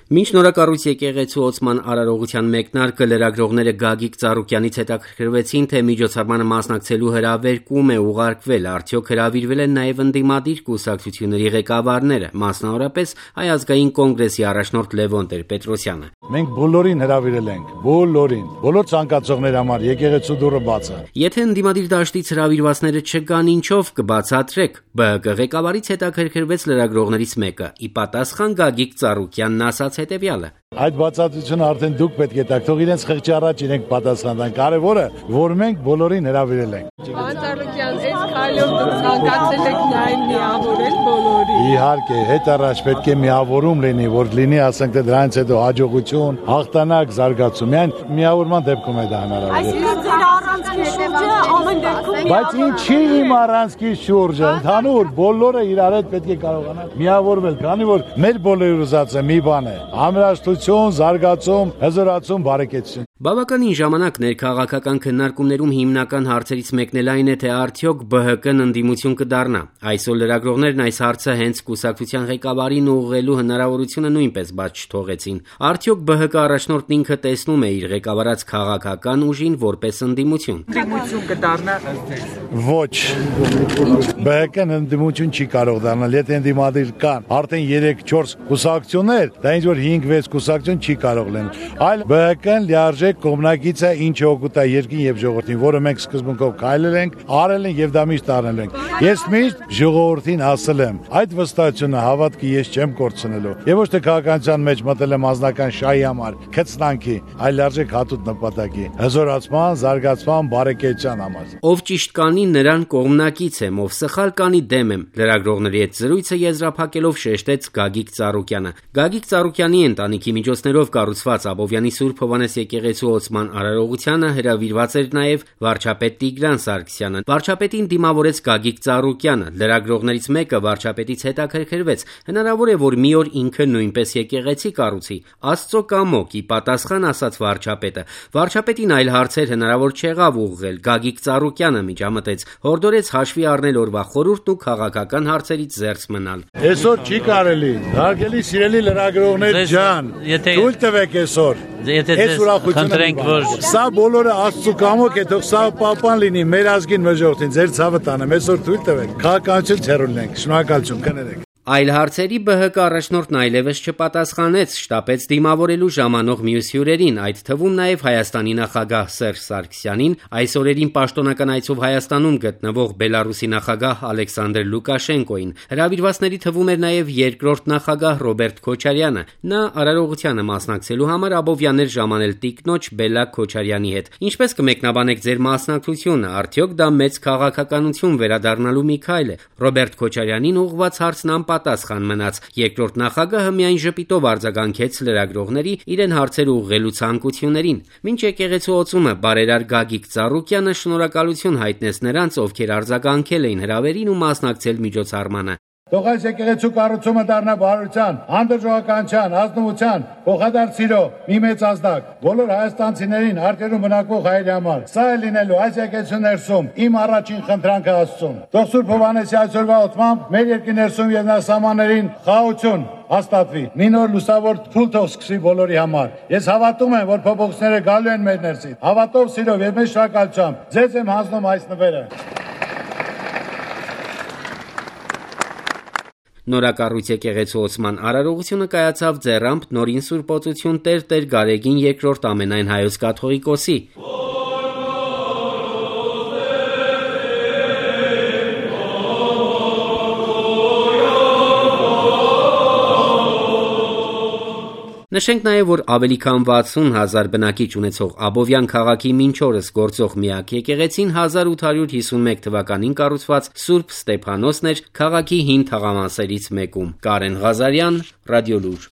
Մինչ նորակառույց եկեղեցու ոցման արարողության մեկնարկը լրագրողները Գագիկ Ծառուկյանից հետաքրքրվեցին, թե միջոցառմանը մասնակցելու հրավերկում է ուղարկվել, արդյոք հրավիրվել են նաև ընդդիմադիր կուսակցությունների ղեկավարները, մասնավորապես Հայ ազգային կոնգրեսի առաջնորդ Լևոն Տեր-Պետրոսյանը։ Մենք բոլորին հրավիրել ենք, բոլոր ցանկացողների համար եկեղեցու դուռը բաց է։ Եթե ընդդիմադիր դաշտից հրավիրվածները չկան, ինչով կբացատրեք։ ԲՀԿ ղեկավարից հետաքրքրվեց լրագրողներից մեկը։ Ի պատասխան Գագիկ Ծառուկյանն ասաց հետևյալը. Այդ բացատրությունը արդեն դուք պետք է տաք, թող իրենց խղճի առաջ իրենք պատասխան տան։ Կարևորը, որ մենք բոլորին հրավիրել ենք։ Պարոն Ծառուկյան, այս քայլով դուք ցանկացել եք նաև միավորել բոլորին։ Իհարկե, հետ առաջ պետք է միավորում լինի, որ լինի, ասենք թե դրանից հետո հաջողություն, հաղթանակ, զարգացում։ Միայն միավորման դեպքում է դա հնարավոր։ Այսինքն ձեր առանցքի շուրջը ամեն դեպքում Բայց ինչի իմ առանցքի շուրջը, ընդհանուր բոլորը իրար հետ պետք է կարողանան միավորվել, քանի որ մեր բոլորի ուզածը մի բան է՝ համերաշխություն, զարգացում, հզորացում, բարեկեցություն։ Բավականին ժամանակ ներքաղաքական քննարկումներում հիմնական հարցերից մեկն էլ այն է, թե արդյոք ԲՀԿ-ն ընդդիմություն կդառնա։ Այսօր լրագրողներն այս հարցը հենց կուսակցության ղեկավարին ուղղելու հնարավորությունը նույնպես բաց չթողեցին։ Արդյոք ԲՀԿ առաջնորդն ինքը տեսնում է իր ղեկավարած քաղաքական ուժին որպես ընդդիմություն։ ընդդիմություն կդառնա ըստ ձեզ։ Ոչ։ ԲՀԿ-ն ընդդիմություն չի կարող դառնալ, եթե ընդդիմադիր կան արդեն 3-4 կուսակցություններ, դա ինչ որ 5-6 կուսակցություն չի կարող լինել։ Այլ ԲՀԿ-ն լիարժեք կողմնակից է, ինչը օգուտ է երկրին եւ ժողովրդին, որը մենք սկզբունքով քայլել ենք, արել ենք եւ դա միշտ արել ենք։ Ես միշտ ժողովրդին ասել եմ, այդ վստահությունը, հավատքը ես չեմ կորցնելու։ Եվ ոչ թե քաղաքականության մեջ մտել եմ անձնական շահի համար, քծնանքի, այլ լիարժեք հատուտ նպատակի՝ հզորացման, զարգացման, բարեկեցության համար։ Ով ճիշտ կանի, նրան կողմնակից եմ, ով սխալ կանի, դեմ եմ։ Լրագրողների հետ զրույցը եզրափակելով շեշտեց Գագիկ Ծառուկյանը։ Գագիկ Ծառուկյանի ընտանիքի միջոցներով կառուցված Աբովյանի Սուրբ Հովհաննես եկեղեցու ոցման արարողությանը հրավիրված էր նաև վարչապետ Տիգրան Սարգսյանը։ Վարչապետին դիմավորեց Գագիկ Ծառուկյանը։ Լրագրողներից մեկը վարչապետից հետաքրքրվեց. հնարավոր է, որ մի օր ինքը նույնպես եկեղեցի կառուցի։ Աստծո կամոք, ի պատասխան ասաց վարչապետը։ Վարչապետին այլ հարցեր հնարավոր չեղավ ուղղել։ Գագիկ Ծառուկյանը միջամտեց, հորդորեց հաշվի առնել օրվա խորհուրդն ու քաղաքական հարցերից զերծ մնալ։ Այսօր չի կարելի, հարգելի սիրելի լրագրողներ ջան, թույլ տվեք այսօր։ Խնդրենք, որ սա բոլորը Աստծո կամոք է, թող սա պապան լինի մեր ազգին, մեր ժողովրդին, ձեր ցավը տանեմ, այսօր թույլ տվեք։ Քաղաքականություն ցերուլենք, շնորհակալություն, կներեք։ Այլ հարցերի ԲՀԿ առաջնորդն այլևս չպատասխանեց, շտապեց դիմավորելու ժամանող մյուս հյուրերին, այդ թվում նաև Հայաստանի նախագահ Սերժ Սարգսյանին, այս օրերին պաշտոնական այցով Հայաստանում գտնվող Բելարուսի նախագահ Ալեքսանդր Լուկաշենկոին։ Հրավիրվածների թվում էր նաև երկրորդ նախագահ Ռոբերտ Քոչարյանը։ Նա արարողությանը մասնակցելու համար Աբովյան էր ժամանել տիկնոջ Բելա Քոչարյանի հետ։ Ինչպես կմեկնաբանեք ձեր մասնակցությունը, արդյոք դա մեծ քաղաքականություն վերադառնալու մի քայլ է։ Ռոբերտ Քոչարյանին ուղղված հարցն պատասխան մնաց։ Երկրորդ նախագահը միայն ժպիտով արձագանքեց լրագրողների իրեն հարցեր ուղղելու ցանկություններին։ Մինչ եկեղեցու օծումը բարերար Գագիկ Ծառուկյանը շնորհակալություն հայտնեց նրանց, ովքեր արձագանքել էին հրավերին ու մասնակցել միջոցառմանը։ Թող այս եկեղեցու կառուցումը դառնա բարության, հանդուրժողականության, ազնվության, փոխադարձ սիրո մի մեծ ազդակ բոլոր հայաստանցիներին, արկերում բնակվող հայերի համար։ Սա է լինելու այս եկեղեցու ներսում իմ առաջին խնդրանքը Աստծուն։ Թող Սուրբ Հովհաննեսի այսօրվա օծմամբ մեր երկրի ներսում եւ նասամաններին խաղաղություն հաստատվի։ Մի նոր լուսավոր փուլ թող սկսի բոլորի համար։ Ես հավատում եմ, որ փոփոխությունները գալու են մեր ներսից։ Հավատով, սիրով եւ մեծ շնորհակալությամբ ձեզ եմ հանձնում այս նվերը։ Նորակառույց եկեղեցու օծման արարողությունը կայացավ ձեռամբ Նորին Սուրբ Օծություն Տեր Գարեգին II ամենայն հայոց կաթողիկոսի։ Նշենք նաև, որ ավելի քան 60,000 բնակիչ ունեցող Աբովյան քաղաքի մինչ օրս գործող միակ եկեղեցին 1851 թվականին կառուցված Սուրբ Ստեփանոսն էր քաղաքի հին թաղամասերից մեկում։ Կարեն Ղազարյան, Ռադիոլուր։